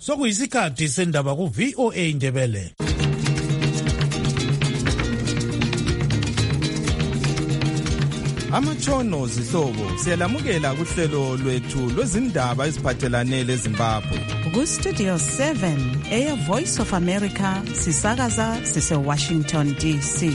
Sokuyisikhathi sendaba ku VOA Indebele. Amatshono zihlobo siyalamukela kuhlelo lwethu lwezindaba eziphathelane leZimbabwe. Ku Studio 7 Air Voice of America sisakaza sise Washington DC.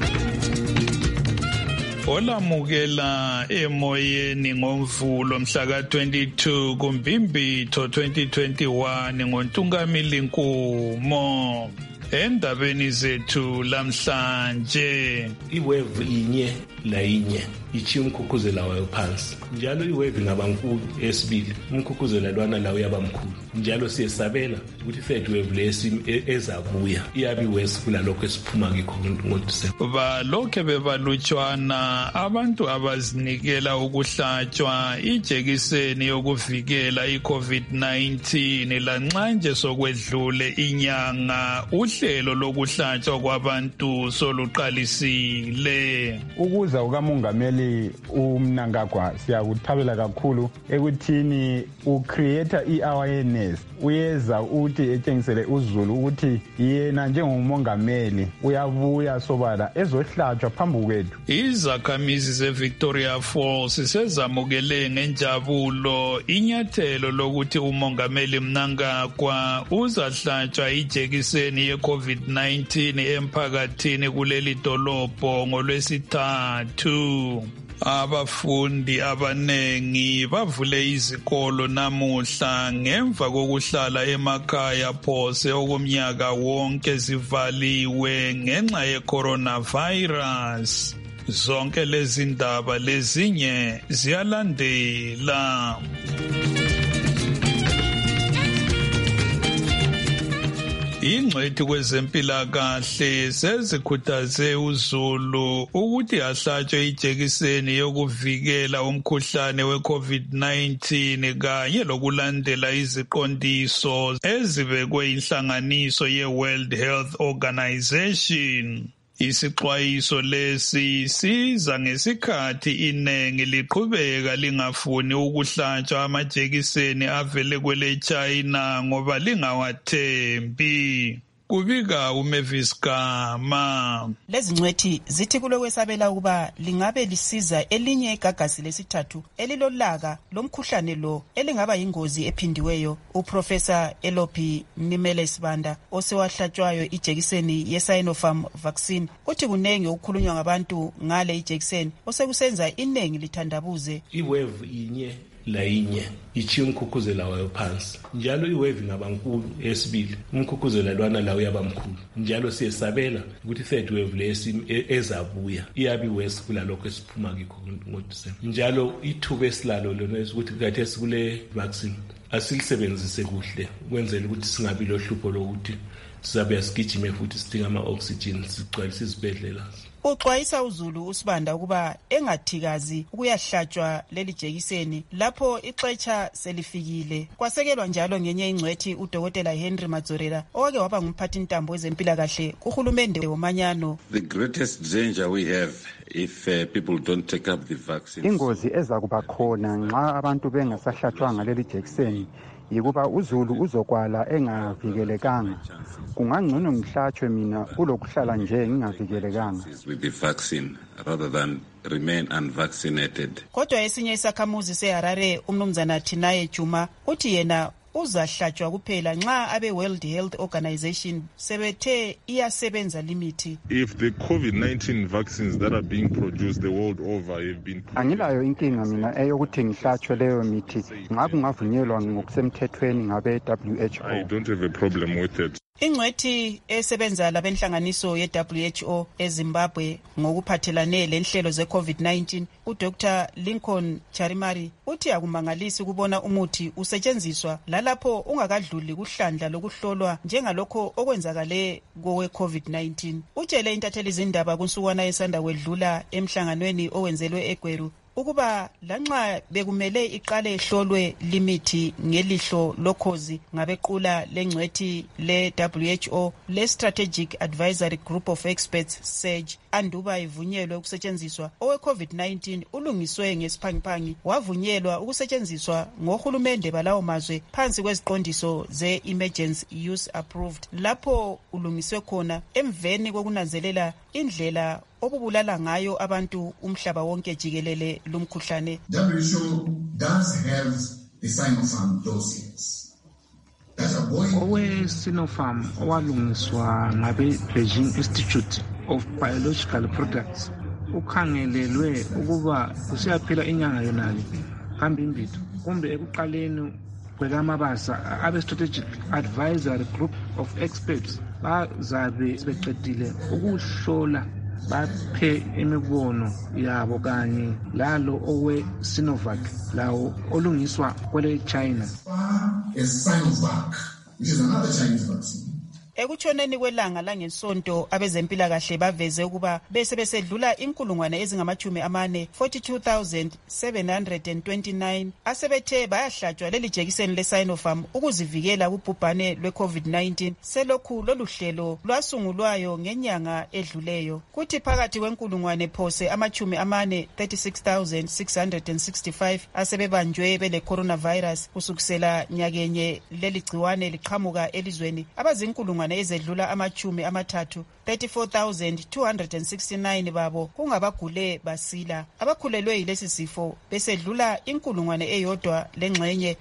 Olamukela emoyeni ngomvulo mhla ka-22 kuMbimbithi 2021 ngoNtungamili Nkumo. Endabeni zethu lamhlanje iwave inye la inye ichiya umkhukhuzela wayo phansi njalo iwave ngabankulu esibili umkhukhuzela lwana lawo yabamkhulu njalo siyesabela ukuthi third wave lesi ezabuya iyabi worse kulalokho esiphuma ngikho ngoDisemba. Balokhe bebalutshwana abantu abazinikela ukuhlatshwa ijekiseni yokuvikela iCovid-19 lanxanje sokwedlule inyanga uhlelo lokuhlatshwa kwabantu soluqalisile. Ukuza ukamongameli uMnangagwa siyakuthabela kakhulu ekuthini ucreate i-awareness uyeza uthi etshengisele uZulu ukuthi yena njengomongameli uyabuya sobala ezohlatshwa phambi kwethu. Izakhamizi zeVictoria Falls sezamukele ngenjabulo inyathelo lokuthi umongameli Mnangagwa uzahlatshwa ijekiseni ye-COVID-19 emphakathini kuleli dolobho ngoLwesithathu. Abafundi abanengi bavule izikolo namuhla ngemva kokuhlala emakhaya phose okumnyaka wonke zivaliwe ngenxa ye-coronavirus. Zonke lezi ndaba lezinye ziyalandela. Ingcwethi kwezempilakahle sezikhuthaze uZulu ukuthi ahlatshwe ijekiseni yokuvikela umkhuhlane we-COVID-19 kanye lokulandela iziqondiso ezibekwe inhlanganiso ye-World Health Organization. Isixwayiso lesi siza ngesikhathi iningi liqhubeka lingafuni ukuhlatshwa amajekiseni avele kwele China ngoba lingawathembi. Kubika uMavis Gama. Lezi ngcwethi zithi kulokwesabela ukuba lingabe lisiza elinye igagasi lesithathu elilolaka lomkhuhlane lo elingaba yingozi ephindiweyo. Uprofessor Elophi Nimele Sibanda osewahlatshwayo ijekiseni ye-Sinopharm vaccine uthi kunengi ukukhulunywa ngabantu ngale ijekiseni osekusenza iningi lithandabuze. Iwave inye la inye ichiya umkhukhuzela wayo phansi njalo iwave ngabankulu esibili umkhukhuzela lwana lawo yabamkhulu njalo siyesabela ukuthi third wave lesi ezabuya iyabi worse kulalokho esiphuma ngikho ngoDisemba. Njalo ithuba esilalo lona ukuthi kathi sikule vaccine asilisebenzise kuhle ukwenzela ukuthi singabi lohlupho lokuthi sizabe sigijime futhi sidinga ama-oxygen sigcwalise izibhedlela. Uxwayisa uZulu uSibanda ukuba engathikazi ukuyahlatshwa leli jekiseni lapho ixetsha selifikile. Kwasekelwa njalo ngenye ingcwethi uDokotela Henry Madzorera owake waba ngumphathintambo wezempilakahle kuhulumende womanyano. The greatest danger we have if people don't take up the vaccine. Ingozi eza kuba khona nxa abantu bengasahlatshwanga leli jekiseni yikuba uZulu uzokwala engavikelekanga. Kungangcono ngihlatshwe mina kulokuhlala nje ngingavikelekanga. With the vaccine rather than remain unvaccinated. Kodwa esinye isakhamuzi seHarare umnumzana Thinaye Juma uthi yena uzahlatshwa kuphela nxa abe World Health Organization sebethe iyasebenza limithi. If the COVID-19 vaccines that are being produced the world over have been Angilayo inkinga mina eyokuthi ngihlatshwe leyo mithi nxa kungavunyelwa ngokusemthethweni ngabe WHO. I don't have a problem with it. Ingcwethi esebenza labenhlanganiso ye-WHO eZimbabwe ngokuphathelane lenhlelo ze-COVID-19 uDr. Lincoln Charimari uthi akumangalisi kubona umuthi usetshenziswa lalapho ungakadluli kuhlandla lokuhlolwa njengalokho okwenzakale kowe-COVID-19. Utshele intatheli izindaba kunsukwana esanda kwedlula emhlanganweni owenzelwe eGweru ukuba lanxa bekumele iqale ihlolwe limithi ngelihlo lokhozi ngabequla lengcwethi le-WHO le-Strategic Advisory Group of Experts SAGE anduba ivunyelwe ukusetshenziswa owe-COVID-19 ulungiswe ngesiphangiphangi wavunyelwa ukusetshenziswa ngohulumende balawo mazwe phansi kweziqondiso ze-Emergency Use Approved lapho ulungiswe khona emveni kokunanzelela indlela obubulala ngayo abantu umhlaba wonke jikelele lumkhuhlane. WHO does have the Sinopharm dossiers. Owe-Sinopharm owalungiswa ngabe-Beijing Institute of Biological Products ukhangelelwe ukuba usiyaphila inyanga yonale kambe imbitho kumbe ekuqaleni kwekamabasa abe-Strategic Advisory Group of Experts bazabe beqedile ukuhlola baphe imibono yabo kanye lalo owe-Sinovac lawo olungiswa kwele China. Sinovac, which is another Chinese vaccine. Ekutshoneni kwelanga langesonto abezempilakahle baveze ukuba besedlula inkulungwane ezingama-40 42,729 asebethe bayahlatshwa leli jekiseni le-Sinopharm ukuzivikela kubhubhane lwe-COVID-19 selokhu lolu hlelo lwasungulwayo ngenyanga edluleyo. Kuthi phakathi kwenkulungwane phose 36,665 asebebanjwe bele coronavirus kusukisela nyakenye leli gciwane liqhamuka elizweni abazinkulungwane ezedlula 34,269 babo kungabagule basila abakhulelwe yilesi sifo besedlula inkulungwane eyodwa lengxenye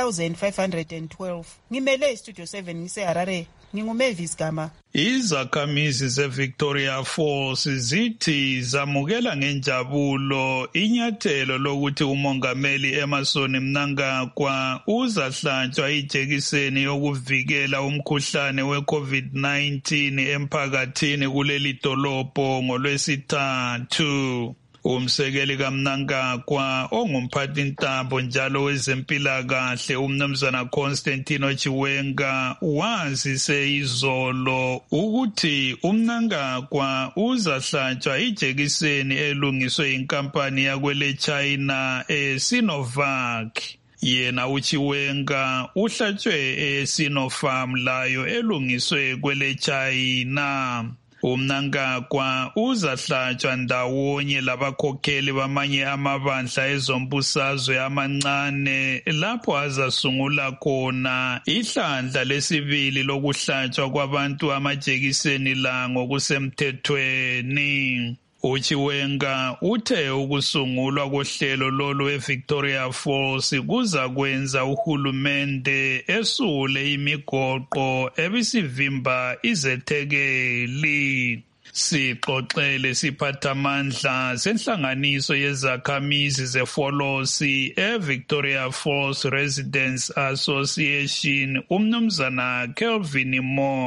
1,512. Ngimele istudio 7 ngise-Harare, nginguMavis Gama. Izakhamizi ze-Victoria Falls zithi zamukela ngenjabulo inyathelo lokuthi umongameli Emmerson Mnangagwa uzahlatshwa ijekiseni yokuvikela umkhuhlane we-COVID-19 emphakathini kuleli dolobho ngolwesithathu. Umsekeli kaMnangagwa ongumphathintambo njalo wezempilakahle umnumzana Constantino Chiwenga wazise izolo ukuthi uMnangagwa uzahlatshwa ijekiseni elungiswe inkampani yakwele China eSinovac. Yena uChiwenga uhlatshwe eSinopharm layo elungiswe kwele China. uMnangagwa uzahlatshwa ndawonye labakhokheli bamanye amabandla ezombusazwe amancane lapho azasungula khona ihlandla lesibili lokuhlatshwa kwabantu amajekiseni la ngokusemthethweni. uChiwenga uthe ukusungulwa kohlelo lolu eVictoria Falls kuza kwenza uhulumende esule imigoqo ebisivimba izethekeli. Sixoxele siphathamandla senhlanganiso yezakhamizi zefolosi eVictoria Falls Residents Association umnumzana Kelvin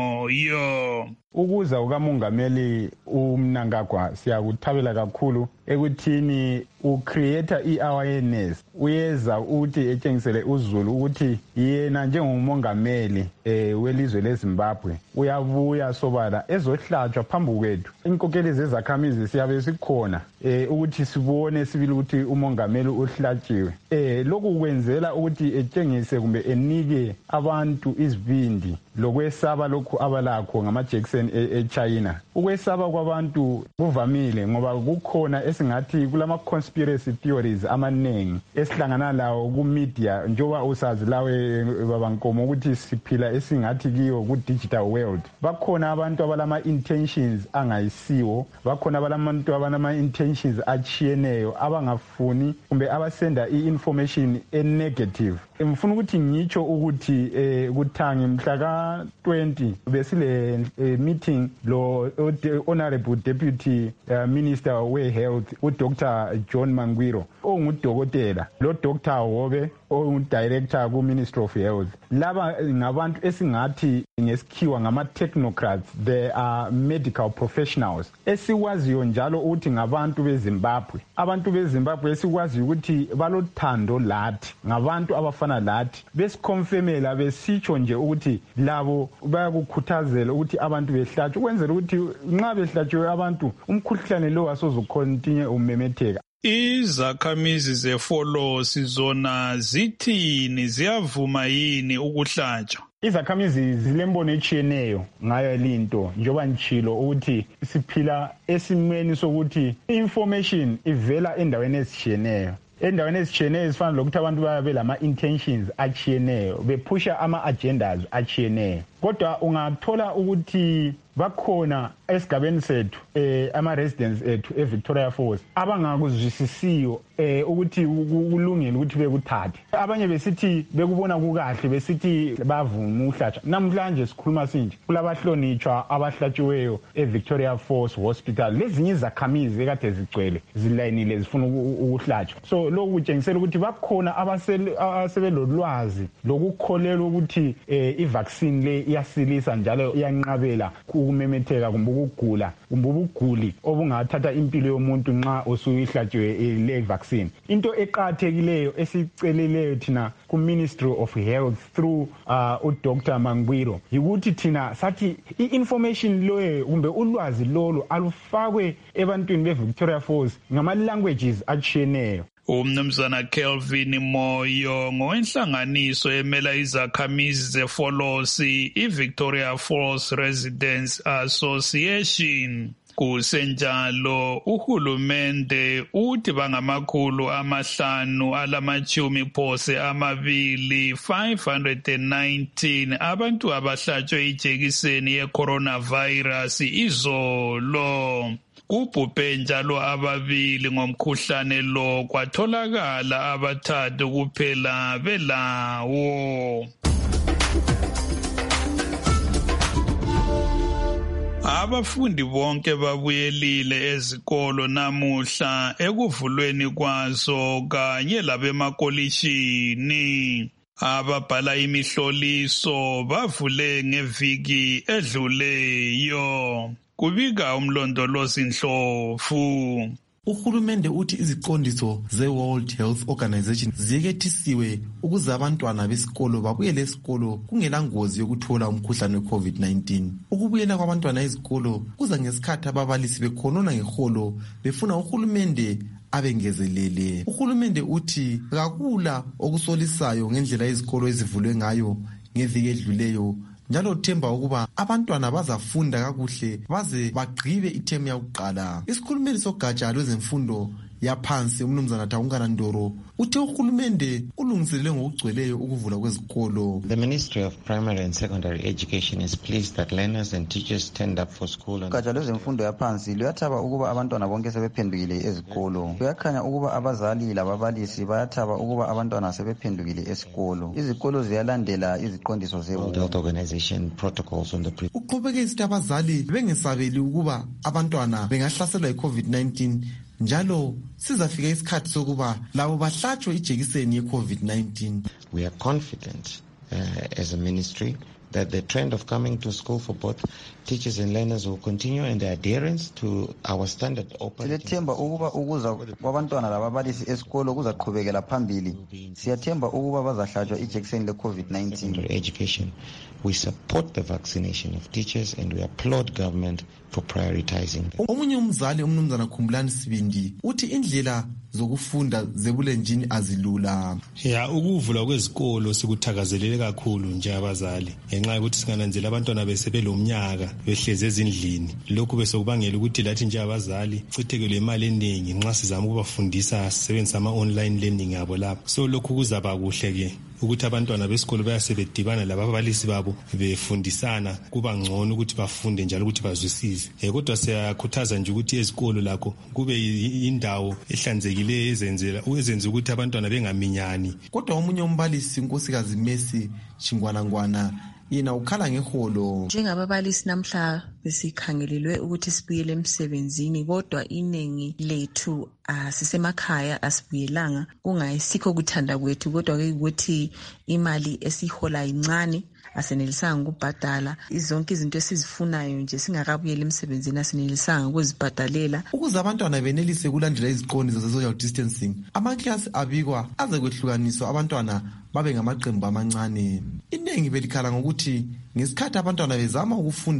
Moyo. Ukuza ukamongameli uMnangagwa siyakuthabela kakhulu ekuthini ucreate i-awareness, uyeza uthi etshengisele uzulu ukuthi yena njengomongameli welizwe leZimbabwe uyabuya sobala ezohlatshwa phambi kwethu. Inkokheli zezakhamizi siyabe sikhona ukuthi sibone sibili ukuthi umongameli uhlatshiwe. Lokhu kwenzela ukuthi etshengise kumbe enike abantu izibindi lokwesaba lokhu abalakho ngamajekiseni eChina. Ukwesaba kwabantu kuvamile ngoba kukhona esingathi kulama conspiracy theories amanengi esihlangana lawo ku media njoba usazi lawe babankomo ukuthi siphila esingathi kiyo ku digital world. Bakhona abantu abalama intentions angayisiwo, bakhona abantu abanama intentions achiyeneyo abangafuni kumbe abasenda i-information negative. Ngifuna ukuthi ngitsho ukuthi kuthangi mhla ka 20 besile meeting lo honorable deputy minister we health uDr John Mangwiro ongudokotela lo Dr Hobe ongudirector ku Ministry of Health. Laba ngabantu esingathi ngesikhiwa ngama technocrats, they are medical professionals esikwaziyo njalo ukuthi ngabantu beZimbabwe. Abantu beZimbabwe esikwaziyo ukuthi balothando lathi, ngabantu abafana lathi, besikonfirmela besitsho nje ukuthi labo bayakukhuthazela ukuthi abantu behlatshwe ukwenzela ukuthi nxa behlatshiwe abantu umkhuhlane lo wasozukontinue umemetheka. Izakhamizi zefolosi zona zithini, ziyavuma yini ukuhlatshwa? Izakhamizi zilembono etshiyeneyo ngayo linto njengoba ngichilo ukuthi siphila esimweni sokuthi information ivela endaweni ezitshiyeneyo. Endaweni ezitshiyeneyo ezifana lokuthi abantu babe lama intentions atshiyeneyo, bephusha ama-agendas atshiyeneyo. Kodwa ungathola ukuthi bakhona esigabeni sethu ama-residents ethu eVictoria Falls abangakuzwisisiyo ukuthi kulungile ukuthi bekuthathe. Abanye besithi bekubona kukahle, besithi bavuma ukuhlatshwa. Namhlanje sikhuluma sinje kulabahlonitshwa abahlatshiweyo eVictoria Falls Hospital. Lezinye izakhamizi ekade zigcwele zilayinile zifuna ukuhlatshwa. So lokhu kutshengisela ukuthi bakhona abasebelolwazi lokukholela ukuthi i-vaccine le iyasilisa njalo iyanqabela ukumemetheka kumbe ukugula kumbe ubuguli obungathatha impilo yomuntu nxa usuyihlatshiwe le vaccine. Into eqhakathekileyo esiceleleyo thina ku-Ministry of Health through uDr Mangwiro yikuthi thina sathi i-information leyo kumbe ulwazi lolo alufakwe ebantwini beVictoria Falls ngama-languages atshiyeneyo. Umnumzana Kelvin Moyo ngowenhlanganiso emela izakhamizi zefolosi iVictoria Falls Residents Association. Kusenjalo uhulumende uthi bangamakhulu 500 alamachumi phose amabili 519 abantu abahlatshwe ijekiseni ye-coronavirus izolo. Kubhubhe njalo ababili ngomkhuhlane lo, kwatholakala abathathu kuphela belawo. Abafundi bonke babuyelile ezikolo namuhla ekuvulweni kwazo kanye labemakolishini. Ababhala imihloliso bavule ngeviki edluleyo. Kubika umlondolozi Ndlovu. Uhulumende uthi iziqondiso ze-World Health Organization ziyekethisiwe ukuze abantwana besikolo babuyele esikolo kungela ngozi yokuthola umkhuhlane we-COVID-19. Ukubuyela kwabantwana ezikolo kuza ngesikhathi ababalisi bekhonona ngeholo befuna uhulumende abengezelele. Uhulumende uthi kakula okusolisayo ngendlela izikolo ezivulwe ngayo ngeviki edluleyo, njalo uthemba ukuba abantwana bazafunda kakuhle baze bagqibe ithemu yakuqala. Isikhulumeli sogatsha lwezemfundo yaphansi umnumzana Taungana Ndoro uthe uhulumende ulungiselele ngokugcweleyo ukuvula kwezikolo. The Ministry of Primary and Secondary Education is pleased that learners and teachers turned up for school. Ugatsha lwezemfundo yaphansi luyathaba ukuba abantwana bonke sebephendukile ezikolo. Kuyakhanya ukuba abazali lababalisi bayathaba ukuba abantwana sebephendukile esikolo. Izikolo ziyalandela iziqondiso ze-World Health Organization protocols on the uqhubeke isithi abazali bengesabeli ukuba abantwana bengahlaselwa yi-COVID-19 njalo sizafika isikhathi sokuba labo bahlatshwe ijekiseni ye-COVID-19. We are confident as a ministry that the trend of coming to school for both teachers and learners will continue and the adherence to our standard operating. Siyathemba ukuba ukuza kwabantwana lababalisi esikolo kuzaqhubekela phambili. Siyathemba ukuba bazahlatshwa ijekiseni le-COVID-19. Education. We support the vaccination of teachers and we applaud government for prioritizing them. Omunye umzali umnumzana Khumulani Sibindi uthi indlela zokufunda zebulenjini azilula. Ukuvula kwezikolo sikuthakazelele kakhulu nje abazali ngenxa yokuthi singananzela abantwana besebelomnyaka behleze ezindlini. Lokhu besekubangela ukuthi lathi nje abazali chithekele imali eningi nxa sizama ukubafundisa sisebenzisa ama-online learning yabo lapho. So lokhu kuzaba kuhle ke ukuthi abantwana besikolo bayasebedibana lababalisi babo befundisana kuba ngcono ukuthi bafunde njalo ukuthi bazwisise. Kodwa siyakhuthaza nje ukuthi ezikolo lakho kube indawo ehlanzekileyo ezenza ukuthi abantwana bengaminyani. Kodwa omunye umbalisi unkosikazi Messi Chingwanangwana yena ukhala ngeholo. Njengababalisi namhla besikhangelelwe ukuthi sibuyele emsebenzini, kodwa iningi lethu sisemakhaya asibuyelanga. Kungayisikho kuthanda kwethu, kodwa ukuthi imali esihola incane asenelisanga ukubhadala zonke izinto esizifunayo nje singakabuyela emsebenzini asenelisanga ukuzibhadalela. Ukuze abantwana benelise kulandela iziqondiso ze-social distancing, amaklasi abikwa aze kwehlukaniswa abantwana babe ngamaqembu amancane. Iningi belikhala ngokuthi ngesikhathi abantwana bezama ukufunda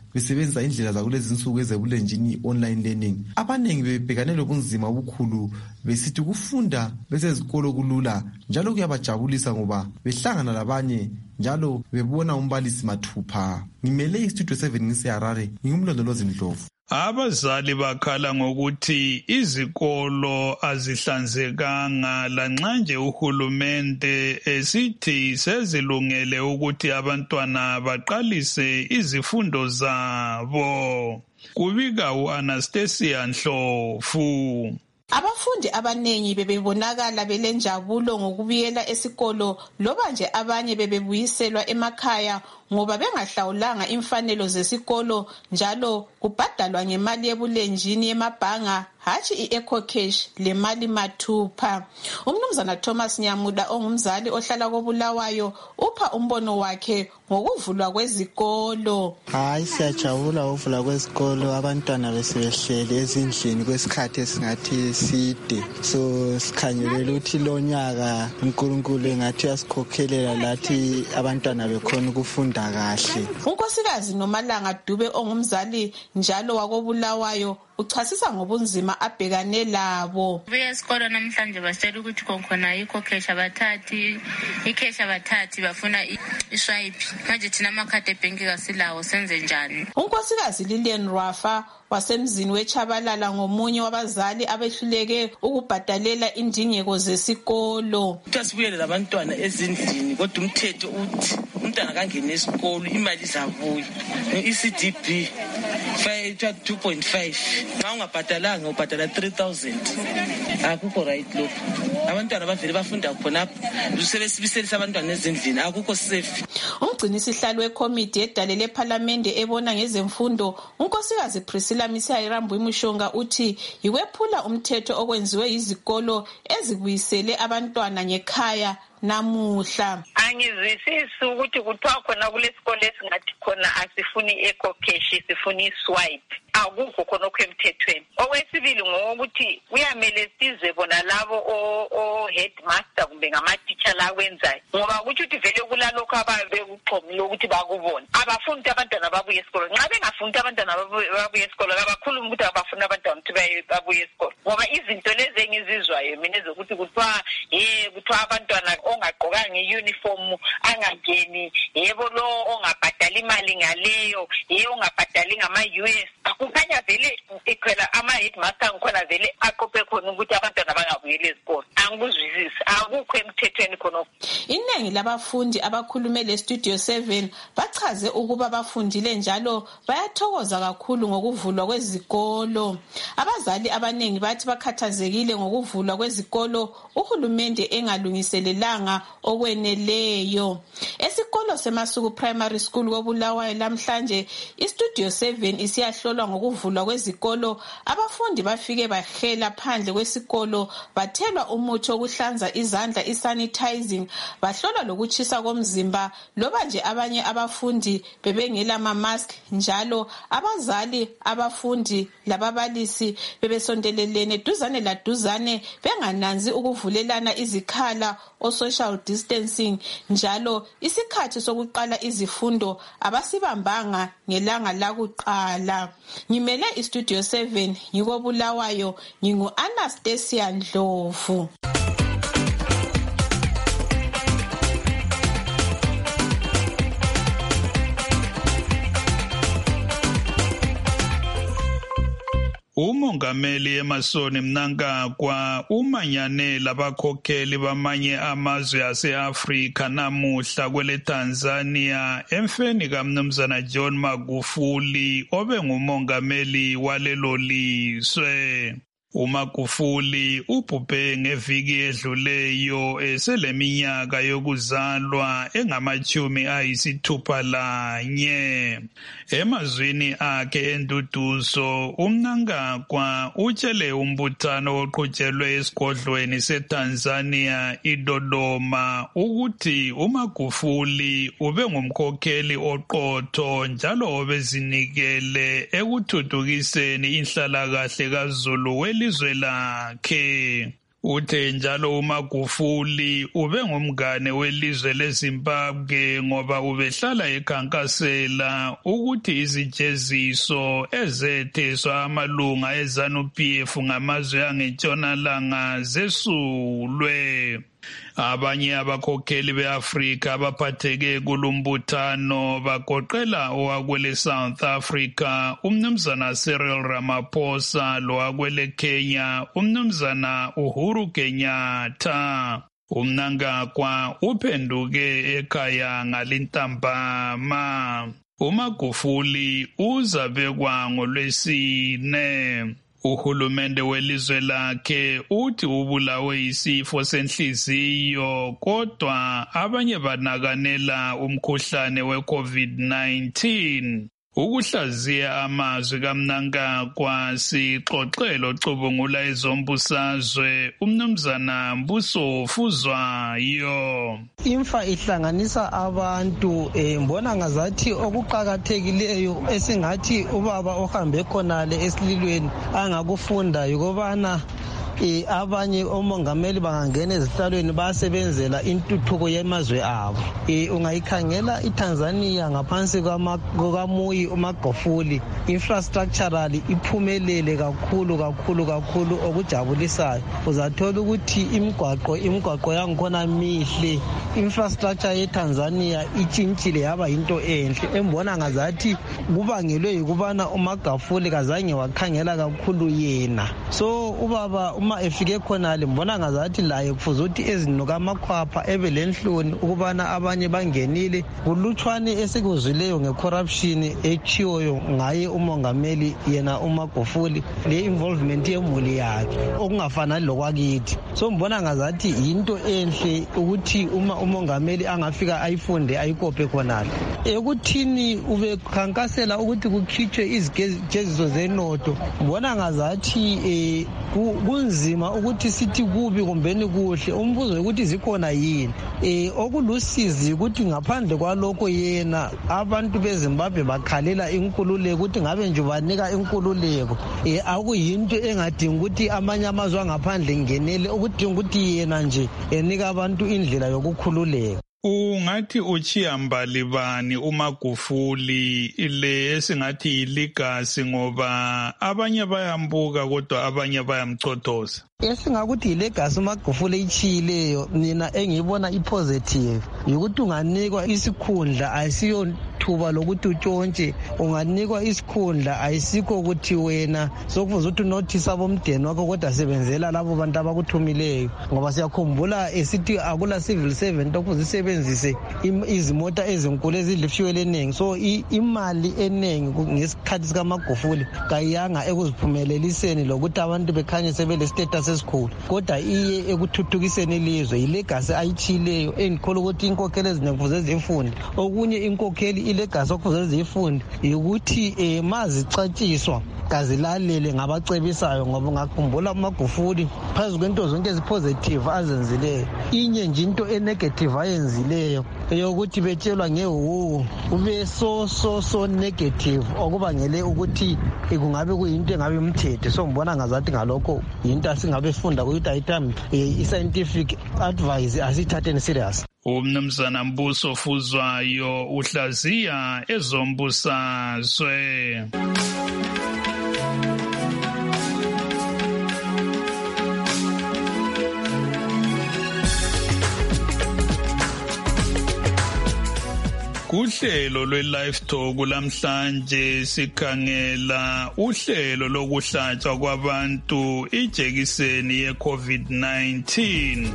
besebenzisa indlela zakulezi insuku ezebulenjini online learning, abanengi bebhekane lobunzima obukhulu besithi kufunda besezikolo kulula njalo kuyabajabulisa ngoba behlangana labanye njalo bebona umbalisi mathupha. Ngimele iStudio 7 ngiseHarare, ngingumlondolozi Ndlovu. Abazali bakhala ngokuthi izikolo azihlanzekanga lanxa nje uhulumende esithi sezilungele ukuthi abantwana baqalise izifundo zabo. Kubika uAnastasia Ndlovu. Abafundi abanengi bebebonakala belenjabulo ngokubuyela esikolo loba nje abanye bebebuyiselwa emakhaya ngoba bengahlawulanga imfanelo zesikolo njalo kubhadalwa ngemali yebulenjini yemabhanga hatshi i-EcoCash lemali mathupha. Umnumzana Thomas Nyamuda ongumzali ohlala koBulawayo upha umbono wakhe ngokuvulwa kwezikolo. Hayi, siyajabula ukuvulwa kwezikolo, abantwana besebehleli ezindlini kwesikhathi esingathi side. So sikhangelela ukuthi lo nyaka uNkulunkulu engathi uyasikhokhelela lathi abantwana bekhona ukufunda kahle. Unkosikazi Nomalanga Dube ongumzali njalo wakoBulawayo uchasisa ngobunzima abhekane labo. Buya esikolo namhlanje basela ukuthi khona i-EcoCash abathathi, i-cash abathathi bafuna i-swipe. Manje thina amakhadi ebhenki kasilawo, senze njani? Unkosikazi Lilian Rafa wasemzini weChabalala ngomunye wabazali abehluleke ukubhadalela indingeko zesikolo. Kuthiwa sibuyele labantwana ezindlini kodwa umthetho uthi umntwana kangene esikolo imali izabuya. I-ECDB 2.5 nxa ungabhadalanga ubhadala 3,000. Akukho right lokho. Abantwana bavele bafunda khonapho sebesibiselisa abantwana ezindlini, akukho safe. Umgcinisihlalo wekomiti edale lephalamende ebona ngezemfundo unkosikazi Priscilla Misihayirambu Mushonga uthi yiwephula umthetho okwenziwe izikolo ezibuyisele abantwana ngekhaya namuhla. Angizwisisi ukuthi kuthiwa khona kulesikole esingathi khona asifuni i-EcoCash sifuni i-swipe. Akukho khona okwemthethweni. Okwesibili ngokuthi kuyamele sizwe bona labo o-headmaster kumbe ngama-teacher la kwenzayo. Ngoba kuthi uthi vele kulalokho ababekuxhomile ukuthi bakubona. Abafundi abantwana babuye esikolo. Nxa bengafundi abantwana babuye esikolo kabakhuluma ukuthi abafuna abantwana ukuthi babuye esikolo. Ngoba izinto lezi engizizwayo mina ezokuthi kuthiwa abantwana ongagqokanga i-uniform angangeni, yebo lo ongabhadali imali ngaleyo, ongabhadali ngama-US. Akukhanya vele ikhona ama-headmaster ngikhona vele aqophe khona ukuthi abantwana bangabuyeli ezikolo. Angikuzwisisi, akukho emthethweni khona. Iningi labafundi abakhulume leStudio 7 bachaze ukuba bafundile njalo bayathokoza kakhulu ngokuvulwa kwezikolo. Abazali abanengi bathi bakhathazekile ngokuvulwa kwezikolo uhulumende engalungiselelanga okweneleyo. Esikolo seMasuku Primary School koBulawayo lamhlanje iStudio 7 isiyahlolwa ngokuvulwa kwezikolo. Abafundi bafike bahela phandle kwesikolo bathelwa umuthi wokuhlanza izandla isanitizing, bahlolwa lokutshisa komzimba loba nje abanye abafundi bebengela ma-mask njalo abazali, abafundi lababalisi bebesondelelene duzane laduzane bengananzi ukuvulelana izikhala o-social distancing njalo isikhathi sokuqala izifundo abasibambanga ngelanga lakuqala. Ngimele iStudio 7 ngikoBulawayo, ngingu-Anastasia Ndlovu. Umongameli Emerson Mnangagwa umanyane labakhokheli bamanye amazwe ase-Afrika namuhla kwele Tanzania emfeni kaMnumzana John Magufuli obe ngumongameli walelo lizwe. uMagufuli ubhubhe ngeviki edluleyo eseleminyaka yokuzalwa engama-61. Emazwini akhe enduduzo uMnangagwa utshele umbuthano oqhutshelwe esigodlweni seTanzania iDodoma ukuthi uMagufuli ube ngumkhokheli oqotho njalo obezinikele ekuthuthukiseni inhlalakahle kaZulu welizwe lakhe. Uthe njalo uMagufuli ube ngumngane welizwe leZimbabwe ngoba ubehlala ekhankasela ukuthi izijeziso ezetheswa amalunga eZANU-PF ngamazwe angentshonalanga zesulwe. Abanye abakhokheli beAfrika abaphatheke kulumbuthano bagoqela owakwele South Africa umnumzana Cyril Ramaphosa lowakwele Kenya umnumzana Uhuru Kenyatta. Umnangagwa uphenduke ekhaya ngalintambama. uMagufuli uzabekwa ngoLwesine. Uhulumende welizwe lakhe uthi ubulawe isifo senhliziyo kodwa abanye banakanela umkhuhlane we-COVID-19. Ukuhlaziya amazwi kaMnangagwa sixoxelo cubungula ezombusazwe umnumzana Mbuso Fuzwayo. Imfa ihlanganisa abantu mbona ngazathi okuqhakathekileyo esingathi ubaba ohambe khonale esililweni angakufunda yikobana abanye omongameli bangangena ezihlalweni basebenzela intuthuko yemazwe abo. Ungayikhangela iTanzania ngaphansi kukaMuyi uMagufuli infrastructurally iphumelele kakhulu okujabulisayo. Uzathola ukuthi imigwaqo yangikhona mihle. Infrastructure yeTanzania itshintshile yaba into enhle. Embona ngazathi kubangelwe yikubana uMagufuli kazange wakhangela kakhulu yena. So ubaba uma efike khonale mbona ngazathi laye kufuze ukuthi ezinuka amakhwapha ebe lenhloni ukubana abanye bangenile kulutshwane esikuzwileyo ngecorruption echiyoyo ngaye umongameli yena uMagufuli le involvement yemuli yakhe okungafanani lokwakithi. So mbona ngazathi into enhle ukuthi uma umongameli angafika ayifunde ayikope khonale. Ekuthini ubekhankasela ukuthi kukhitshwe izijeziso zenotho mbona ngazathi kunzima ukuthi sithi kubi kumbeni kuhle. Umbuzo ukuthi zikhona yini okulusizi ukuthi ngaphandle kwalokho yena abantu beZimbabwe bakhalela inkululeko ukuthi ngabe nje banika inkululeko akuyinto engadingi ukuthi amanye amazwe angaphandle ngenele ukudinga ukuthi yena nje enika abantu indlela yokukhululeka. Ungathi uchiyambali bani uMagufuli le esingathi iligasi ngoba abanye bayambuka kodwa abanye bayamchothoza? Esingakuthi ilegacy uMagufuli ichiyileyo mina engibona ipositive ukuthi unganikwa isikhundla ayisiyo thuba lokuthi utshontshe. Unganikwa isikhundla ayisikho ukuthi wena sokufuze ukuthi unothisa abomdeni wakho kodwa sebenzela labo bantu abakuthumileyo, ngoba siyakhumbula esithi akula civil servant okufuze isebenzise izimota ezinkulu ezidla fuel eningi. So imali eningi ngesikhathi sikaMagufuli kayanga ekuziphumeleliseni lokuthi abantu bekhanye sebele status esikhulu, kodwa iye ekuthuthukiseni ilizwe. Ilegacy ayichileyo engikholwa ukuthi inkokheli eziningi kufuze zifunde. Okunye inkokheli ilegacy okufuze zifunde ukuthi mazicatshiswa kazilalele ngabacebisayo, ngoba ngakhumbula uMagufuli phezu kwento zonke ezipositive azenzileyo inye nje into enegative ayenzileyo eyokuthi betshelwa ngehuhu ube so negative okubangele ukuthi kungabe kuyinto engabe umthetho. So ngibona ngazathi ngalokho into asingabe sifunda ukuthi ayithambi i-scientific advice asithatheni serious. Umnumzana Mbuso Fuzwayo uhlaziya ezombusazwe. Kuhlelo lwe-Live Talk lamhlanje sikhangela uhlelo lokuhlatshwa kwabantu ijekiseni ye-COVID-19.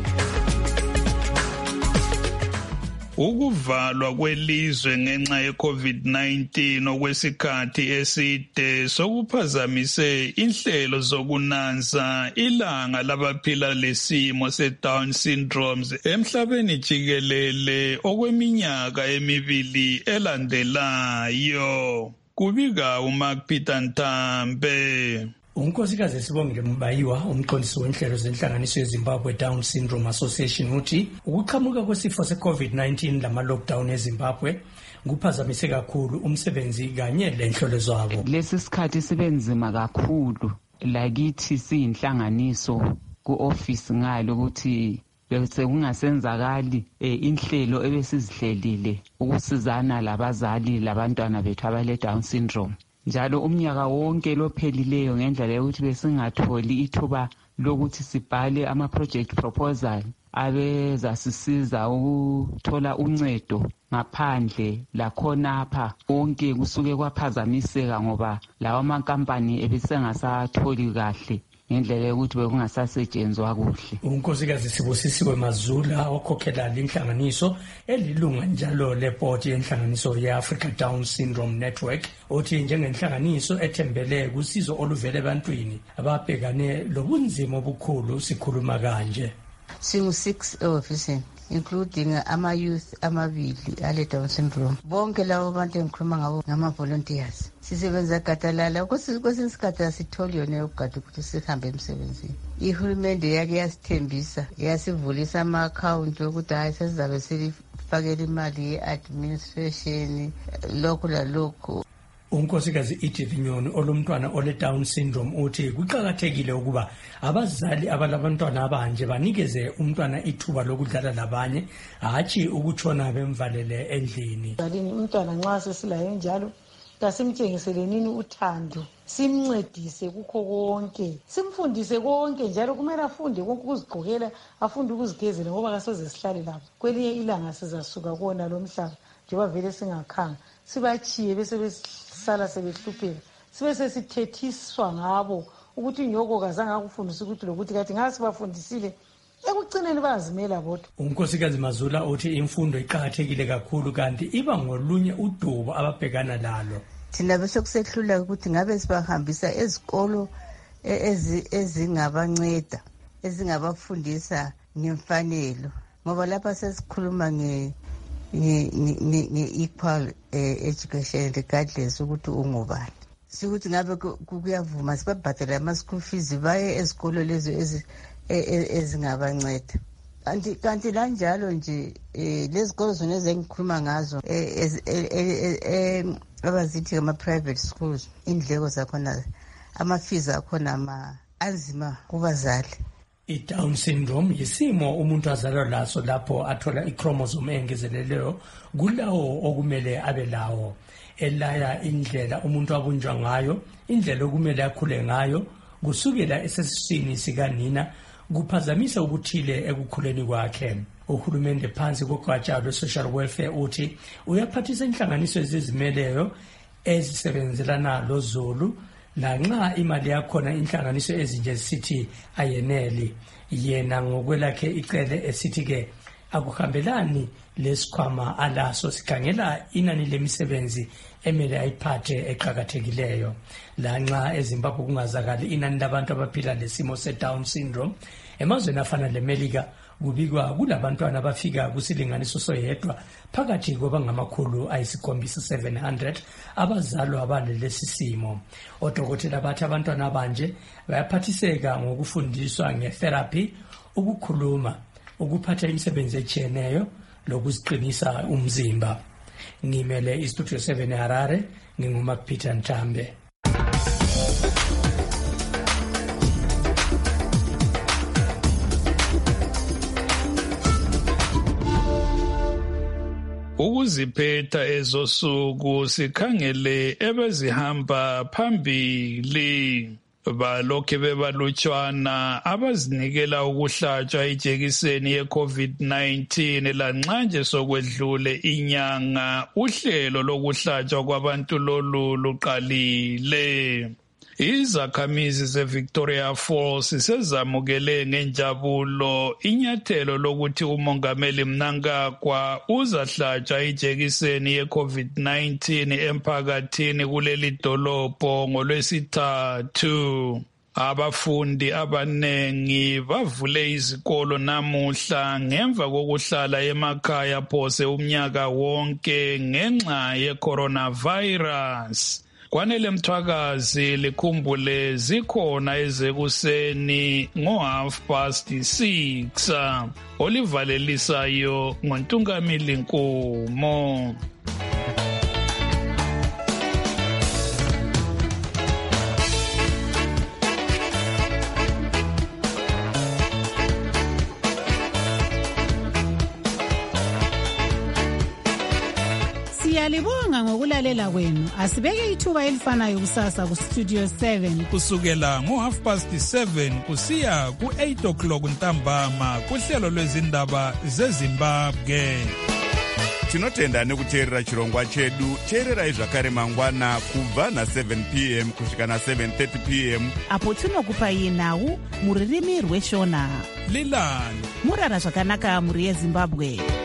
Ukuvalwa kwelizwe ngenxa ye-COVID-19 okwesikhathi eside sokuphazamise inhlelo zokunanza ilanga labaphila lesimo se-Down syndromes emhlabeni jikelele okweminyaka emibili elandelayo. Kubika uMark Peter Ntambe. Unkosikazi Sibongile Mbayiwa, umqondisi wenhlelo zenhlanganiso yeZimbabwe Down Syndrome Association, uthi ukuqhamuka kwesifo se-COVID-19 lama-lockdown eZimbabwe kuphazamise kakhulu umsebenzi kanye lenhlolo zabo. Lesi sikhathi sibenzima kakhulu lakithi siyinhlanganiso ku-office ngalo ukuthi bese kungasenzakali inhlelo ebesizihlelile ukusizana labazali labantwana bethu abale-Down syndrome. Njalo umnyaka wonke lophelileyo ngendlela yokuthi besingatholi ithuba lokuthi sibhale ama-project proposal abezasisiza ukuthola uncedo ngaphandle lakhonapha konke kusuke kwaphazamiseka ngoba lawa amankampani ebesengasatholi kahle ngendlela yokuthi bekungasasetshenzwa kuhle. Unkosikazi Sibusisiwe Mazula okhokhela inhlanganiso elilunga njalo lepoti yenhlanganiso ye-Africa Down Syndrome Network othi njengenhlanganiso ethembele kusizo oluvele ebantwini ababhekane lobunzima obukhulu sikhuluma kanje. Singu-6 officers including ama-youth amabili ale-Down syndrome. Bonke labo bantu engikhuluma ngabo ngama-volunteers. Sisebenza gadalala kwesinye isikhathi asitholi yona yokugada ukuthi sihambe emsebenzini. Ihulumende yake yasithembisa yasivulisa ama-akhawunti ukuthi hayi sesizabe silifakela imali ye-administration lokhu lalokhu. Unkosikazi Edith Nyoni olumntwana ole-Down syndrome uthi kuqakathekile ukuba abazali abalabantwana abanje banikeze umntwana ithuba lokudlala labanye hatshi ukutshona bemvalele endlini. Umntwana nxa sesilayo njalo kasimtshengiselenini uthando, simncedise kukho konke, simfundise konke njalo kumele afunde konke ukuzigqokela, afunde ukuzigezela ngoba kasoze sihlale lapho. Kwelinye ilanga sizasuka kuona lo mhlaba njengoba vele singakhanga sibachiye bese besala sebehlupheka sibe sesithethiswa ngabo ukuthi inyoko kazange akufundisa ukuthi lokuthi kathi ngasibafundisile ekugcineni bazimela bodwa. Unkosikazi Mazula uthi imfundo iqhakathekile kakhulu kanti iba ngolunye udubo ababhekana lalo. Thina bese kusehlula ukuthi ngabe sibahambisa ezikolo ezingabanceda ezingabafundisa ngemfanelo ngoba lapha sesikhuluma nge-equal education regardless ukuthi ungubani. Sikuthi ngabe kuyavuma sibabhadala ama-school fees baye ezikolo lezo ezingabanceda. Kanti lanjalo nje lezikolo zona ezengikhuluma ngazo abazithi ama-private schools indleko zakhona ama-fees akhona anzima kubazali. I-Down syndrome yisimo umuntu azalwa laso lapho athola i-chromosome engezeleleyo kulawo okumele abe lawo elaya indlela umuntu abunjwa ngayo, indlela okumele akhule ngayo kusukela esesiswini sikanina kuphazamisa ukuthile ekukhuleni kwakhe. Uhulumende phansi kogatsha lwe-social welfare uthi uyaphathisa inhlanganiso ezizimeleyo ezisebenzelana lozulu lanxa imali yakhona inhlanganiso ezinje zisithi ayeneli. Yena ngokwelakhe icele esithi-ke akuhambelani lesikhwama alaso sikhangela inani lemisebenzi emele ayiphathe eqakathekileyo. Lanxa eZimbabwe kungazakali inani labantu abaphila lesimo se-Down syndrome, emazweni afana leMelika kubikwa kulabantwana abafika kusilinganiso soyedwa phakathi kwabangamakhulu ayisikhombisa 700 abazalwa abalelesi simo. Odokotela bathi abantwana abanje bayaphathiseka ngokufundiswa nge-therapy, ukukhuluma, ukuphatha imisebenzi etshiyeneyo lokuziqinisa umzimba. Ngimele iStudio 7 Harare, nginguMacPeter Ntambe. Ukuziphetha ezosuku sikhangele ebezihamba phambili balokhe bebalutshwana abazinikela ukuhlatshwa ijekiseni ye-COVID-19 lanxa nje sokwedlule inyanga uhlelo lokuhlatshwa kwabantu lolu luqalile. Izakhamizi ze-Victoria Falls sezamukele ngenjabulo inyathelo lokuthi umongameli Mnangagwa uzahlatshwa ijekiseni ye-COVID-19 emphakathini kuleli dolobho ngolwesithathu. Abafundi abanengi bavule izikolo namuhla ngemva kokuhlala emakhaya phose umnyaka wonke ngenxa ye-coronavirus. Kwanele Mthwakazi likhumbule zikhona ezekuseni ngo6:30 olivalelisayo ngoNtungamili Nkumo. Siyalibonga ngokulalela kwenu. Asibeke ithuba elifanayo kusasa ku Studio 7 kusukela ngo7:30 kusiya ku8 o'clock ntambama kuhlelo lwezindaba zeZimbabwe. Tinotenda nekuteerera chirongwa chedu. Teererai zvakare mangwana kubva na7 p.m. kusvika na7:30 p.m. apo tinokupai nhau muririmi rweshona. Lilani murara zvakanaka muri yeZimbabwe.